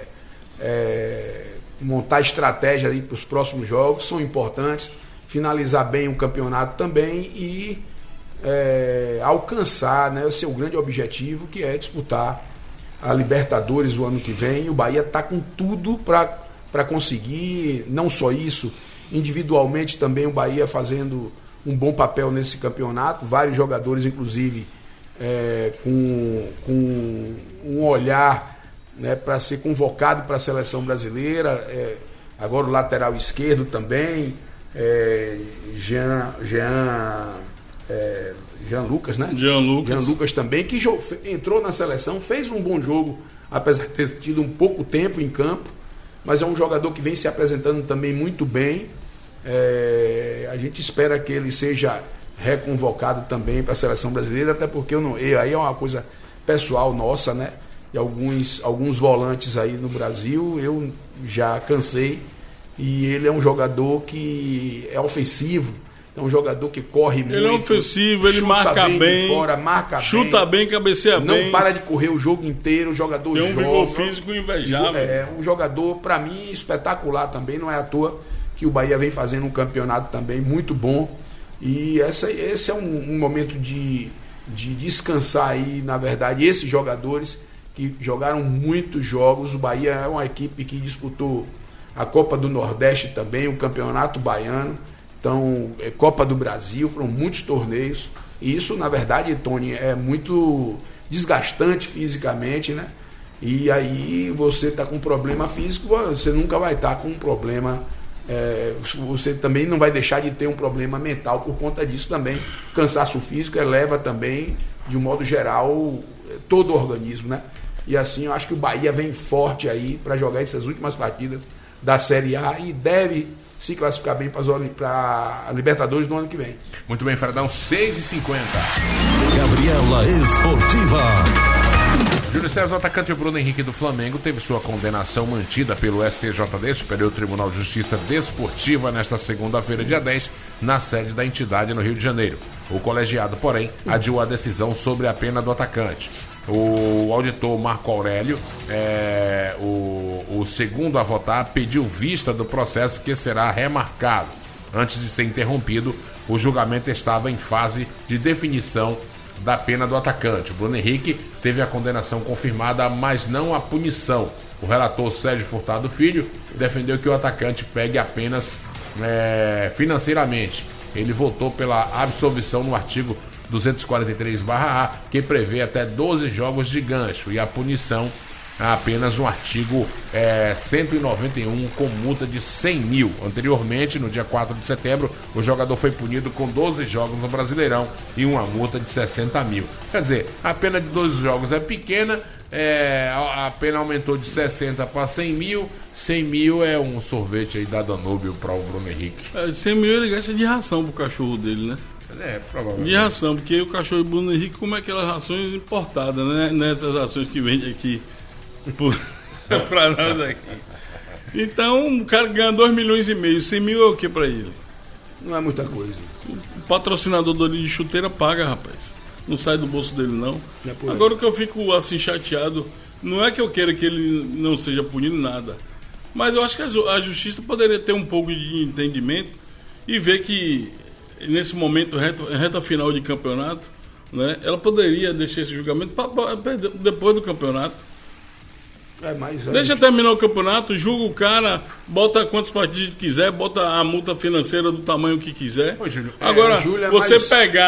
montar estratégia aí para os próximos jogos, são importantes, finalizar bem o campeonato também e alcançar, né, o seu grande objetivo, que é disputar a Libertadores o ano que vem. E o Bahia está com tudo para conseguir, não só isso, individualmente também o Bahia fazendo um bom papel nesse campeonato, vários jogadores inclusive com um olhar, né, para ser convocado para a seleção brasileira, agora o lateral esquerdo também, Jean Lucas, né? Jean Lucas também, que entrou na seleção, fez um bom jogo, apesar de ter tido um pouco tempo em campo, mas é um jogador que vem se apresentando também muito bem. A gente espera que ele seja reconvocado também para a seleção brasileira, até porque aí é uma coisa pessoal nossa, né? E alguns volantes aí no Brasil eu já cansei, e ele é um jogador que é ofensivo, é um jogador que corre muito. Ele é ofensivo, ele marca bem, chuta bem, cabeceia bem. Não para de correr o jogo inteiro, o jogador tem um vigor físico invejável. Um jogador, para mim, espetacular também, não é à toa que o Bahia vem fazendo um campeonato também muito bom. E esse é um momento de descansar aí, na verdade, esses jogadores que jogaram muitos jogos. O Bahia é uma equipe que disputou a Copa do Nordeste também, o Campeonato Baiano. Então, Copa do Brasil, foram muitos torneios. E isso, na verdade, Tony, é muito desgastante fisicamente, né? E aí você está com um problema físico, você nunca vai estar com um problema. Você também não vai deixar de ter um problema mental por conta disso também. Cansaço físico eleva também, de um modo geral, todo o organismo, né? E assim, eu acho que o Bahia vem forte aí para jogar essas últimas partidas da Série A e deve se classificar bem para a Libertadores no ano que vem. Muito bem, Fredão, 6h50. Gabriela Esportiva. Júlio César, o atacante Bruno Henrique do Flamengo, teve sua condenação mantida pelo STJD, Superior Tribunal de Justiça Desportiva, nesta segunda-feira, dia 10, na sede da entidade no Rio de Janeiro. O colegiado, porém, adiou a decisão sobre a pena do atacante. O auditor Marco Aurélio, o segundo a votar, pediu vista do processo, que será remarcado. Antes de ser interrompido, o julgamento estava em fase de definição da pena do atacante. O Bruno Henrique teve a condenação confirmada, mas não a punição. O relator Sérgio Furtado Filho defendeu que o atacante pegue apenas financeiramente. Ele votou pela absolvição no artigo 243/A, que prevê até 12 jogos de gancho, e a punição apenas no artigo 191, com multa de 100 mil. Anteriormente, no dia 4 de setembro, o jogador foi punido com 12 jogos no Brasileirão e uma multa de 60 mil. Quer dizer, a pena de 12 jogos é pequena, a pena aumentou de 60 para 100 mil. 100 mil é um sorvete aí da Danúbio para o Bruno Henrique. 100 mil ele gasta de ração pro cachorro dele, né? Provavelmente. De ração, porque o cachorro de Bruno Henrique come aquelas rações importadas, né? Nessas rações que vende aqui pra nós aqui. Então, o cara ganha 2,5 milhões, 100 mil é o que pra ele? Não é muita coisa. O patrocinador do de chuteira paga, rapaz. Não sai do bolso dele, não. É por aí. Agora, o que eu fico assim chateado, não é que eu queira que ele não seja punido, nada. Mas eu acho que a justiça poderia ter um pouco de entendimento e ver que, nesse momento, reta final de campeonato, né, ela poderia deixar esse julgamento depois do campeonato. Deixa terminar o campeonato, julga o cara, bota quantos partidos quiser, bota a multa financeira do tamanho que quiser. Ô, Júlio, agora, Júlio, você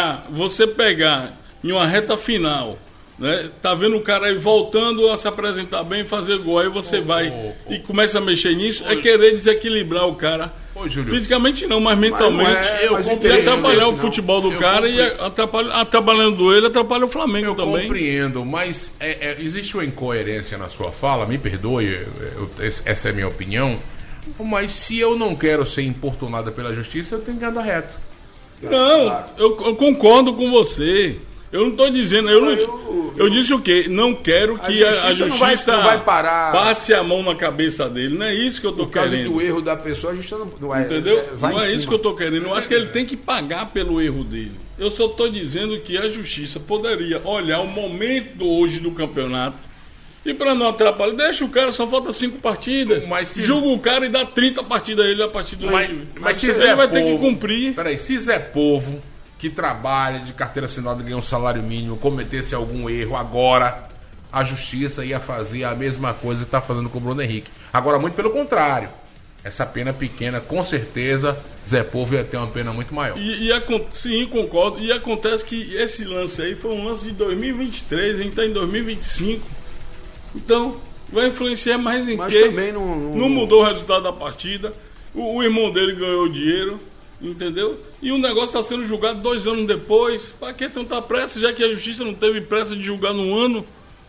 pegar em uma reta final, né, tá vendo o cara aí voltando a se apresentar bem, fazer gol, aí você vai e começa a mexer nisso, é querer desequilibrar o cara. Júlio, fisicamente não, mas mentalmente. E atrapalhar o futebol do cara e atrapalhando ele, atrapalha o Flamengo também. Eu compreendo, mas existe uma incoerência na sua fala, me perdoe, essa é a minha opinião, mas se eu não quero ser importunado pela justiça, eu tenho que andar reto. Não, eu concordo com você. Eu não estou dizendo. Eu disse o quê? Não quero que a justiça não vai parar. Passe a mão na cabeça dele. Não é isso que eu estou querendo. Por causa do erro da pessoa, a justiça não vai. Entendeu? Não é isso que eu estou querendo. Eu acho que ele tem que pagar pelo erro dele. Eu só estou dizendo que a justiça poderia olhar o momento hoje do campeonato e, para não atrapalhar, deixa o cara, só falta 5 partidas. Julga o cara e dá 30 partidas a ele a partir do Mas se ele vai ter que cumprir. Peraí, se Zé Povo, que trabalha de carteira assinada, ganha um salário mínimo, cometesse algum erro agora, a justiça ia fazer a mesma coisa que está fazendo com o Bruno Henrique. Agora, muito pelo contrário. Essa pena pequena, com certeza, Zé Povo ia ter uma pena muito maior. Sim, concordo. E acontece que esse lance aí foi um lance de 2023, a gente está em 2025. Então, vai influenciar mais em Mas quê? Também não mudou o resultado da partida. O irmão dele ganhou dinheiro. Entendeu? E o negócio está sendo julgado 2 anos depois. Para que tanta pressa, já que a justiça não teve pressa de julgar no ano?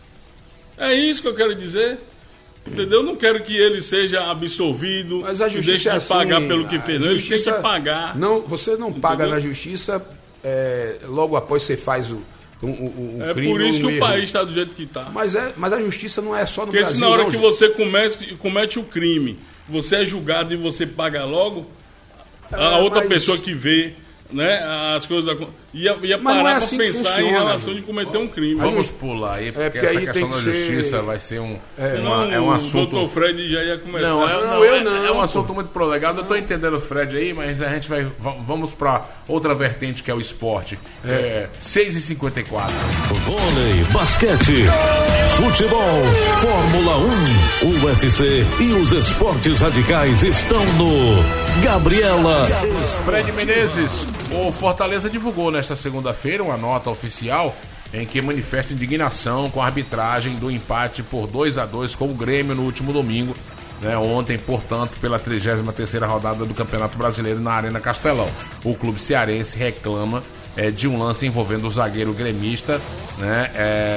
É isso que eu quero dizer. Entendeu? Eu não quero que ele seja absolvido, mas a justiça deixe de pagar pelo que fez. Ele tem que pagar. Não, você não paga na justiça logo após você faz o crime. É por isso que o erro. país está do jeito que está. Mas a justiça não é só no Porque Brasil. se na hora que gente. você comete o crime, você é julgado e você paga logo, a outra pessoa que vê, né, as coisas ia parar assim para pensar funciona, em relação de cometer um crime. Vamos pular aí, porque essa aí questão da justiça vai ser um assunto. O Dr. Fred já ia começar. É um assunto muito prolegado. Eu estou entendendo o Fred aí, mas a gente vamos para outra vertente que é o esporte. 6h54. Vôlei, basquete, futebol, Fórmula 1, UFC e os esportes radicais estão no Gabriela. Fred Menezes, o Fortaleza divulgou nesta segunda-feira uma nota oficial em que manifesta indignação com a arbitragem do empate por 2-2 com o Grêmio no último domingo, né, ontem, portanto, pela 33ª rodada do Campeonato Brasileiro na Arena Castelão. O clube cearense reclama de um lance envolvendo o zagueiro gremista, né,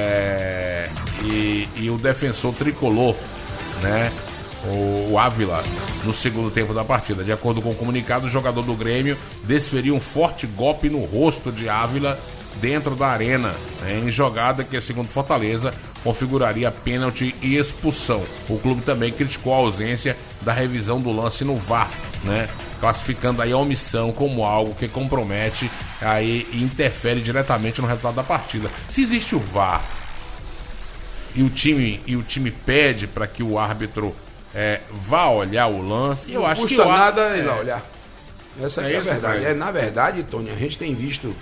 e o defensor tricolor, né, o Ávila, no segundo tempo da partida. De acordo com o comunicado, o jogador do Grêmio desferiu um forte golpe no rosto de Ávila dentro da arena, né, em jogada que, segundo Fortaleza, configuraria pênalti e expulsão. O clube também criticou a ausência da revisão do lance no VAR, né, classificando aí a omissão como algo que compromete aí e interfere diretamente no resultado da partida. Se existe o VAR e o time pede para que o árbitro vá olhar o lance, eu acho que não custa nada ir lá olhar. Essa é a verdade. Cara. Na verdade, Tony, a gente tem visto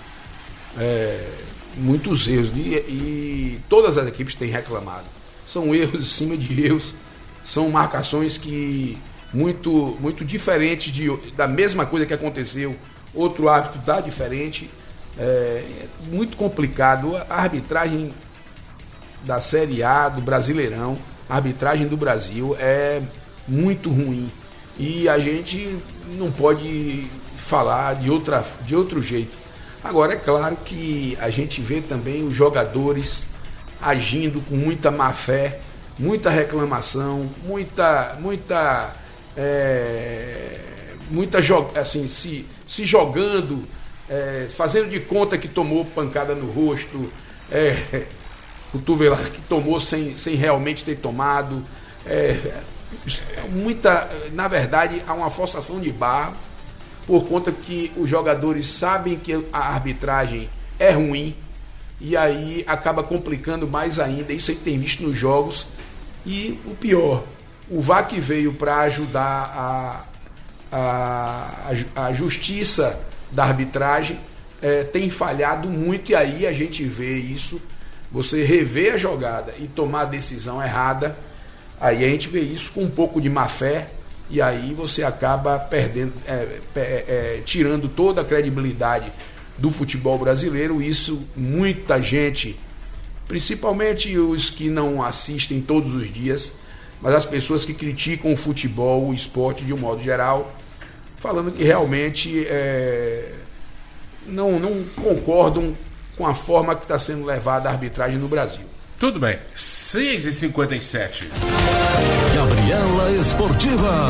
muitos erros e todas as equipes têm reclamado. São erros em cima de erros, são marcações que muito diferentes da mesma coisa que aconteceu. Outro árbitro dá diferente. É muito complicado. A arbitragem da Série A, do Brasileirão, a arbitragem do Brasil é muito ruim. E a gente não pode falar de outro jeito. Agora, é claro que a gente vê também os jogadores agindo com muita má fé, muita reclamação, se jogando fazendo de conta que tomou pancada no rosto, cotovelada que tomou sem realmente ter tomado. Na verdade, há uma forçação de barra, por conta que os jogadores sabem que a arbitragem é ruim, e aí acaba complicando mais ainda. Isso aí tem visto nos jogos. E o pior, o VAR que veio para ajudar a justiça da arbitragem tem falhado muito, e aí a gente vê isso. Você rever a jogada e tomar a decisão errada, aí a gente vê isso com um pouco de má fé, e aí você acaba perdendo, tirando toda a credibilidade do futebol brasileiro. Isso muita gente, principalmente os que não assistem todos os dias, mas as pessoas que criticam o futebol, o esporte de um modo geral, falando que realmente não concordam com a forma que está sendo levada a arbitragem no Brasil. Tudo bem. 6h57. Gabriela Esportiva.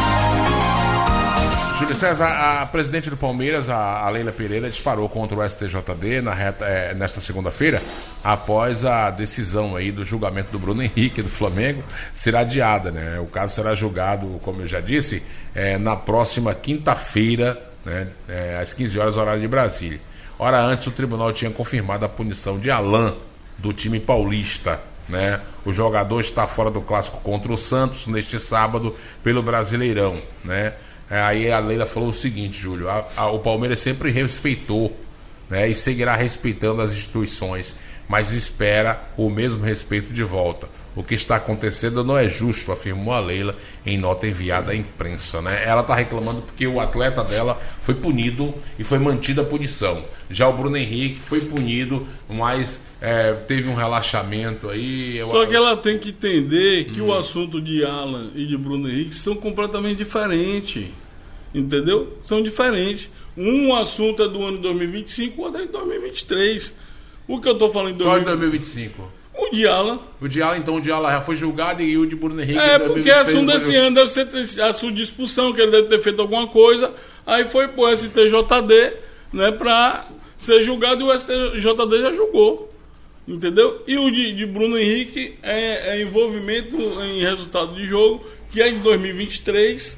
Júlio César, a presidente do Palmeiras, a Leila Pereira, disparou contra o STJD nesta segunda-feira, após a decisão aí do julgamento do Bruno Henrique do Flamengo ser adiada, né? O caso será julgado, como eu já disse, na próxima quinta-feira, né? Às 15 horas, horário de Brasília. Hora antes, o tribunal tinha confirmado a punição de Alan, do time paulista, né? O jogador está fora do clássico contra o Santos neste sábado pelo Brasileirão, né? Aí a Leila falou o seguinte, Júlio: o Palmeiras sempre respeitou, né, e seguirá respeitando as instituições, mas espera o mesmo respeito de volta. O que está acontecendo não é justo, afirmou a Leila em nota enviada à imprensa, né? Ela está reclamando porque o atleta dela foi punido e foi mantida a punição. Já o Bruno Henrique foi punido, mas teve um relaxamento aí. Só que ela tem que entender que o assunto de Alan e de Bruno Henrique são completamente diferentes. Entendeu? São diferentes. Um assunto é do ano de 2025, o outro é de 2023. O que eu estou falando Qual de 2025? O de Alan. O de Alan, então, o de Alan já foi julgado, e o de Bruno Henrique... porque o assunto desse ano deve ser assunto de expulsão, que ele deve ter feito alguma coisa, aí foi pro STJD, né, pra ser julgado, e o STJD já julgou, entendeu? E o de Bruno Henrique é envolvimento em resultado de jogo, que é de 2023...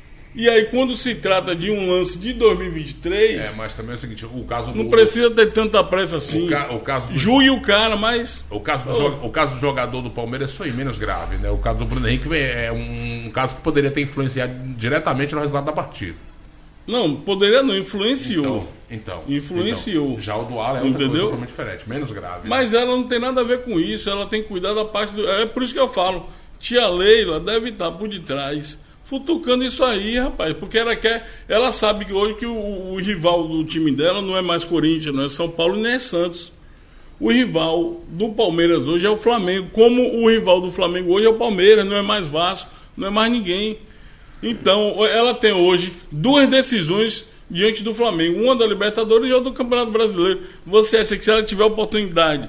E aí, quando se trata de um lance de 2023... mas também é o seguinte, o caso... Não precisa ter tanta pressa assim. O caso do... Julgue o cara, mas... O caso do jogador do Palmeiras foi menos grave, né? O caso do Bruno Henrique é um caso que poderia ter influenciado diretamente no resultado da partida. Não, poderia não, influenciou. Então. Influenciou. Já o do Alan é outra coisa totalmente diferente, menos grave. Mas ela não tem nada a ver com isso, ela tem que cuidar da parte do... É por isso que eu falo, tia Leila deve estar por detrás, futucando isso aí, rapaz, porque ela sabe que hoje que o rival do time dela não é mais Corinthians, não é São Paulo e nem é Santos. O rival do Palmeiras hoje é o Flamengo, como o rival do Flamengo hoje é o Palmeiras, não é mais Vasco, não é mais ninguém. Então, ela tem hoje duas decisões diante do Flamengo, uma da Libertadores e outra do Campeonato Brasileiro. Você acha que se ela tiver a oportunidade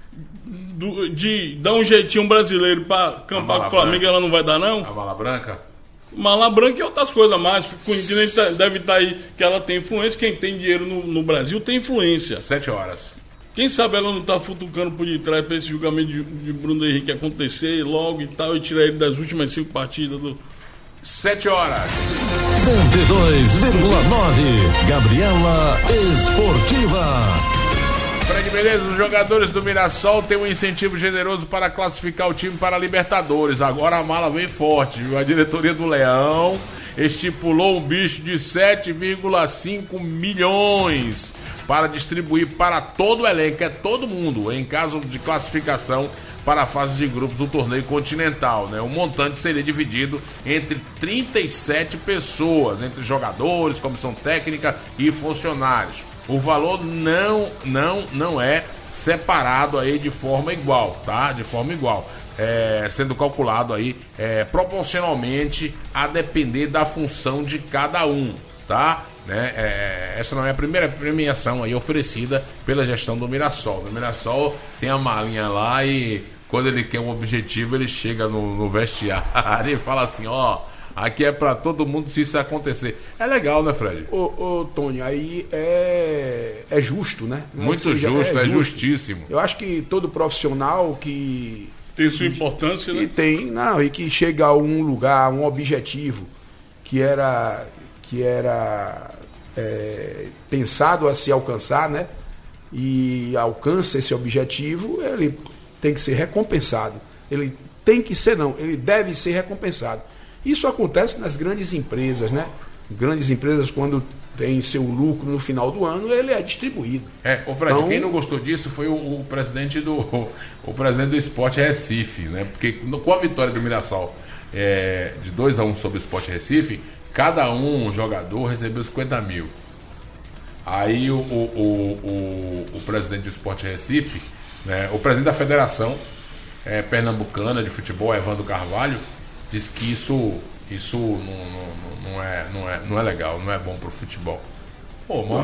de dar um jeitinho brasileiro para acampar com o Flamengo, ela não vai dar, não? A bala branca? Mala branca e outras coisas mais. Deve estar aí que ela tem influência. Quem tem dinheiro no Brasil tem influência. 7 horas. Quem sabe ela não está futucando por detrás para esse julgamento de Bruno Henrique acontecer logo e tal, e tirar ele das últimas 5 partidas do... 7 horas. 102,9. Gabriela Esportiva. Fred Menezes, os jogadores do Mirassol têm um incentivo generoso para classificar o time para a Libertadores. Agora a mala vem forte, viu? A diretoria do Leão estipulou um bicho de 7,5 milhões para distribuir para todo o elenco, todo mundo, em caso de classificação para a fase de grupos do torneio continental, né? O montante seria dividido entre 37 pessoas, entre jogadores, comissão técnica e funcionários. O valor não é separado aí de forma igual, tá? De forma igual. Sendo calculado aí proporcionalmente a depender da função de cada um, tá? Essa não é a primeira premiação aí oferecida pela gestão do Mirassol. O Mirassol tem a malinha lá e quando ele quer um objetivo ele chega no vestiário e fala assim, ó, Aqui é pra todo mundo se isso acontecer. É legal, né, Fred? Ô, Tony, aí é justo, né? Muito justo, é justíssimo. Eu acho que todo profissional que Tem sua importância, né? e que chega a um lugar, um objetivo que era pensado a se alcançar, né? E alcança esse objetivo, ele tem que ser recompensado. Ele deve ser recompensado. Isso acontece nas grandes empresas, né? Grandes empresas, quando tem seu lucro no final do ano, ele é distribuído. Ô Fred, então, quem não gostou disso foi o presidente do Sport Recife, né? Porque com a vitória do Mirassol de 2-1 sobre o Sport Recife, cada jogador recebeu 50 mil. Aí o presidente do Sport Recife, né, o presidente da Federação Pernambucana de Futebol, Evandro Carvalho, disse que isso não é legal, não é bom pro futebol. Pô, mas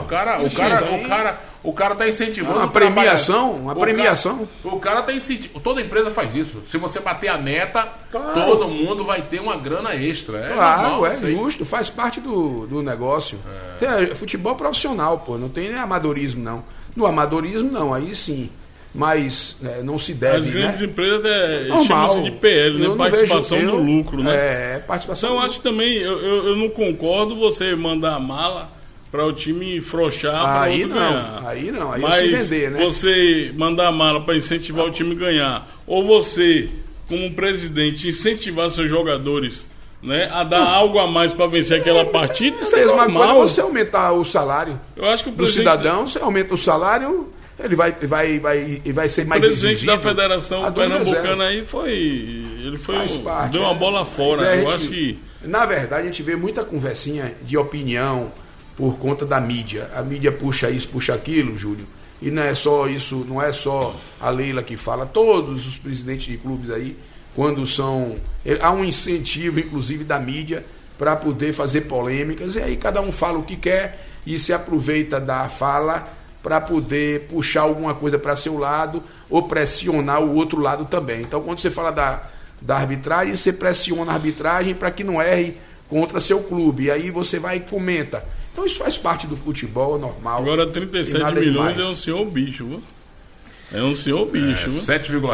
o cara tá incentivando uma premiação. O cara tá incentivando. Toda empresa faz isso. Se você bater a meta, claro, todo mundo vai ter uma grana extra. Claro, justo, faz parte do negócio. É futebol profissional, pô, não tem nem amadorismo, não. No amadorismo, não, aí sim. Mas não se deve. As grandes empresas chamam-se de PL, né? Participação no lucro, né? Participação. Então, eu acho também, eu não concordo você mandar a mala para o time frouxar para o outro ganhar. Aí não, aí mas se vender, né? Você mandar a mala para incentivar o time a ganhar, ou você, como presidente, incentivar seus jogadores, né, a dar algo a mais para vencer aquela partida, isso é normal. Quando você aumentar o salário eu acho que o do cidadão, você aumenta o salário, ele vai ser mais exigido. O presidente da Federação Pernambucana aí deu uma bola fora. Eu acho que, na verdade, a gente vê muita conversinha de opinião por conta da mídia. A mídia puxa isso, puxa aquilo, Júlio. E não é só isso, não é só a Leila que fala. Todos os presidentes de clubes aí, quando há um incentivo, inclusive, da mídia para poder fazer polêmicas. E aí cada um fala o que quer e se aproveita da fala para poder puxar alguma coisa para seu lado ou pressionar o outro lado também. Então, quando você fala da arbitragem, você pressiona a arbitragem para que não erre contra seu clube. E aí você vai e comenta. Então isso faz parte do futebol normal. Agora 37 milhões é um senhor bicho, viu? É um senhor bicho, viu?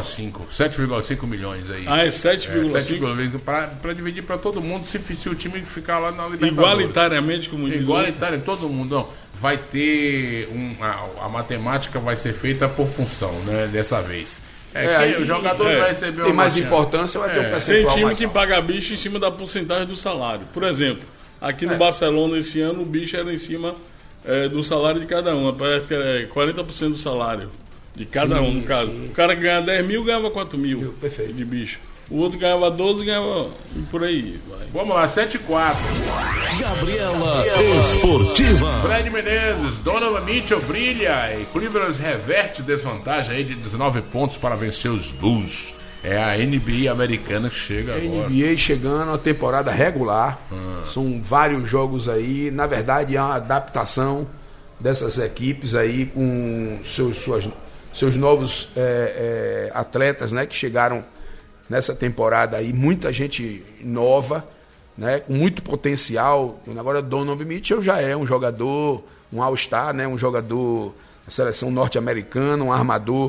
7,5 milhões aí. É 7,5? Para dividir para todo mundo, se o time ficar lá na Libertadores. Igualitariamente, como diz. Igualitariamente, todo mundo. Não, vai ter a matemática vai ser feita por função, né? Dessa vez. O jogador vai receber tem mais importância, vai ter um percentual. Tem time que paga bicho em cima da porcentagem do salário. Por exemplo, aqui no Barcelona esse ano o bicho era em cima do salário de cada um. Parece que era 40% do salário de cada um, no caso. Sim. O cara ganhava 10 mil, ganhava 4 mil de bicho. O outro ganhava 12, ganhava por aí. Vai. Vamos lá, 7-4. Gabriela Esportiva. Fred Menezes, Donovan Mitchell brilha e Cleveland reverte desvantagem aí de 19 pontos para vencer os Bulls. É a NBA americana que chega agora. NBA chegando a temporada regular. São vários jogos aí. Na verdade, é uma adaptação dessas equipes aí com seus novos atletas, né, que chegaram nessa temporada aí. Muita gente nova, né, com muito potencial. Agora, Donovan Mitchell já é um jogador, um All-Star, né, um jogador da seleção norte-americana, um armador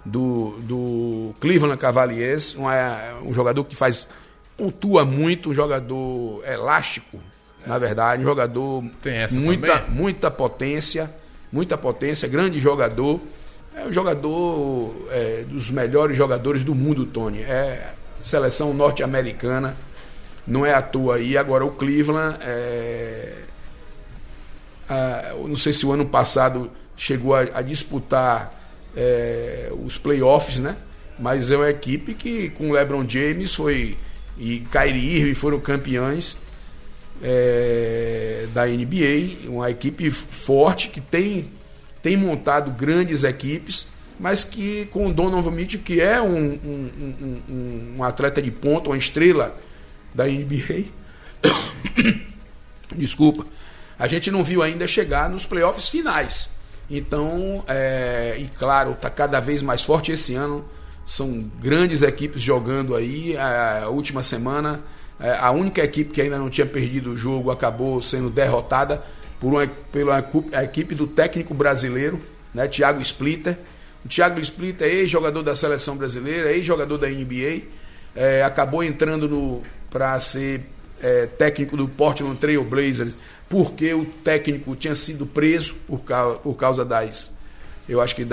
do Cleveland Cavaliers, um jogador que pontua muito, um jogador elástico, na verdade, um jogador muita potência, grande jogador, é um jogador dos melhores jogadores do mundo, Tony, seleção norte-americana, não é à toa aí. Agora o Cleveland, não sei se o ano passado chegou a disputar os playoffs, né? Mas é uma equipe que com LeBron James e Kyrie Irving foram campeões da NBA, uma equipe forte que tem montado grandes equipes, mas que com o Donovan Mitchell, que é um atleta de ponta, uma estrela da NBA, desculpa, a gente não viu ainda chegar nos playoffs finais. Então, e claro, está cada vez mais forte esse ano. São grandes equipes jogando aí. A última semana A única equipe que ainda não tinha perdido o jogo acabou sendo derrotada pela equipe do técnico brasileiro, né, Thiago Splitter. O Thiago Splitter é ex-jogador da seleção brasileira, ex-jogador da NBA, acabou entrando para ser técnico do Portland Trail Blazers, porque o técnico tinha sido preso por causa eu acho que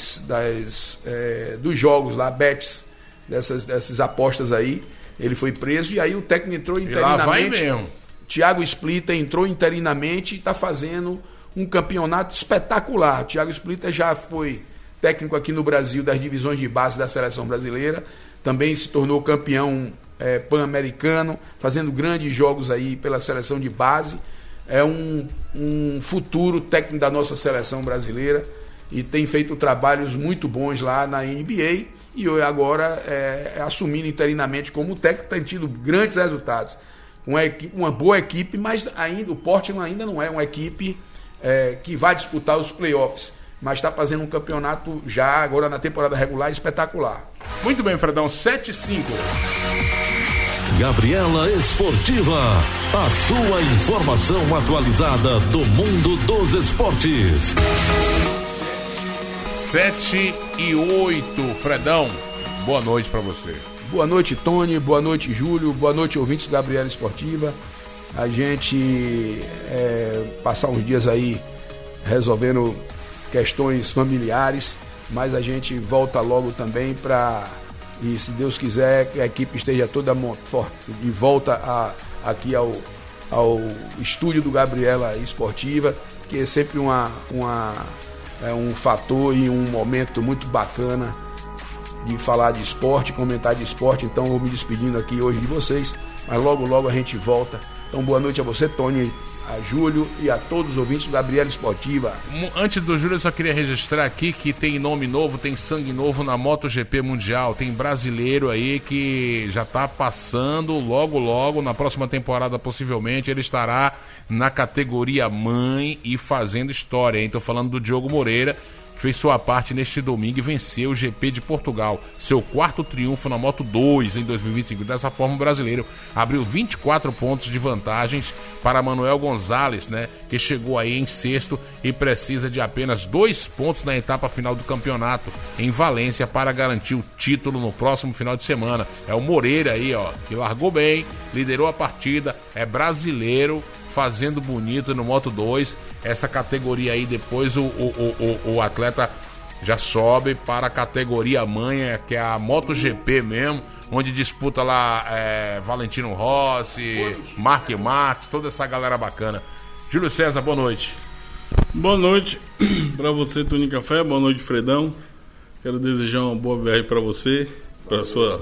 dos jogos lá, bets, dessas apostas aí. Ele foi preso e aí o técnico entrou interinamente. Lá vai mesmo. Thiago Splitter entrou interinamente e está fazendo um campeonato espetacular. Thiago Splitter já foi técnico aqui no Brasil das divisões de base da seleção brasileira, também se tornou campeão pan-americano, fazendo grandes jogos aí pela seleção de base. É um futuro técnico da nossa seleção brasileira e tem feito trabalhos muito bons lá na NBA e agora assumindo interinamente como técnico, tem tido grandes resultados. Uma boa equipe, mas ainda o Portland ainda não é uma equipe que vai disputar os playoffs, mas está fazendo um campeonato já agora na temporada regular espetacular. Muito bem, Fredão, 7-5. Gabriela Esportiva, a sua informação atualizada do mundo dos esportes. 7-8, Fredão, boa noite para você. Boa noite, Tony, boa noite, Júlio, boa noite, ouvintes do Gabriela Esportiva. A gente passar uns dias aí resolvendo questões familiares, mas a gente volta logo também e se Deus quiser, que a equipe esteja toda forte e volta aqui ao estúdio do Gabriela Esportiva, que é sempre um fator e um momento muito bacana de falar de esporte, comentar de esporte. Então eu vou me despedindo aqui hoje de vocês, mas logo a gente volta. Então boa noite a você, Tony, a Júlio e a todos os ouvintes do Gabriela Esportiva. Antes do Júlio, eu só queria registrar aqui que tem nome novo, tem sangue novo na MotoGP Mundial. Tem brasileiro aí que já está passando logo, na próxima temporada possivelmente, ele estará na categoria mãe e fazendo história, hein? Tô falando do Diogo Moreira, fez sua parte neste domingo e venceu o GP de Portugal, seu 4º triunfo na Moto2 em 2025. Dessa forma, o brasileiro abriu 24 pontos de vantagens para Manuel Gonzalez, né, que chegou aí em 6º e precisa de apenas 2 pontos na etapa final do campeonato em Valência para garantir o título no próximo final de semana. É o Moreira aí, ó, que largou bem, liderou a partida, é brasileiro, fazendo bonito no Moto2. Essa categoria aí, depois o atleta já sobe para a categoria mãe, que é a MotoGP mesmo, onde disputa lá Valentino Rossi, Mark Marques, toda essa galera bacana. Júlio César, boa noite. Boa noite para você, Tony Café, boa noite, Fredão. Quero desejar uma boa viagem para você, para sua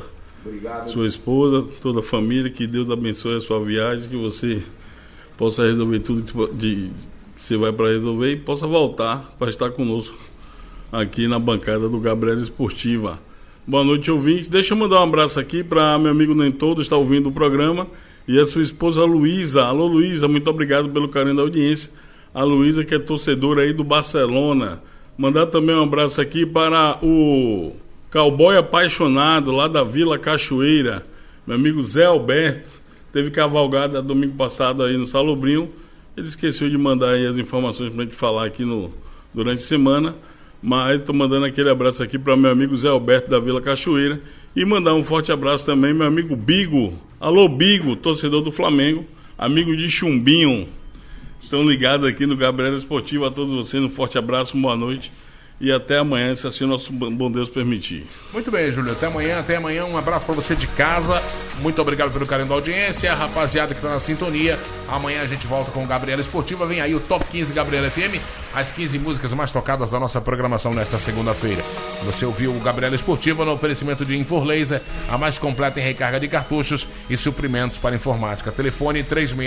esposa, toda a família, que Deus abençoe a sua viagem, que você possa resolver tudo que você vai para resolver e possa voltar para estar conosco aqui na bancada do Gabriela Esportiva. Boa noite, ouvintes. Deixa eu mandar um abraço aqui para meu amigo Nem Todo, está ouvindo o programa, e a sua esposa Luísa. Alô, Luísa, muito obrigado pelo carinho da audiência. A Luísa, que é torcedora aí do Barcelona. Mandar também um abraço aqui para o cowboy apaixonado lá da Vila Cachoeira, meu amigo Zé Alberto. Teve cavalgada domingo passado aí no Salobrinho. Ele esqueceu de mandar aí as informações pra gente falar aqui durante a semana. Mas estou mandando aquele abraço aqui para meu amigo Zé Alberto da Vila Cachoeira. E mandar um forte abraço também meu amigo Bigo. Alô, Bigo, torcedor do Flamengo, amigo de Chumbinho. Estão ligados aqui no Gabriela Esportivo. A todos vocês um forte abraço, boa noite. E até amanhã, se assim o nosso bom Deus permitir. Muito bem, Júlio. Até amanhã. Um abraço para você de casa. Muito obrigado pelo carinho da audiência. Rapaziada que tá na sintonia. Amanhã a gente volta com o Gabriela Esportiva. Vem aí o Top 15 Gabriela FM. As 15 músicas mais tocadas da nossa programação nesta segunda-feira. Você ouviu o Gabriela Esportiva no oferecimento de Infor Laser, a mais completa em recarga de cartuchos e suprimentos para informática. Telefone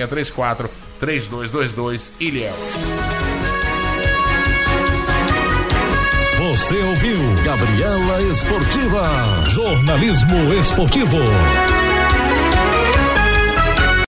3634-3222 Ilhéus. Você ouviu Gabriela Esportiva, jornalismo esportivo.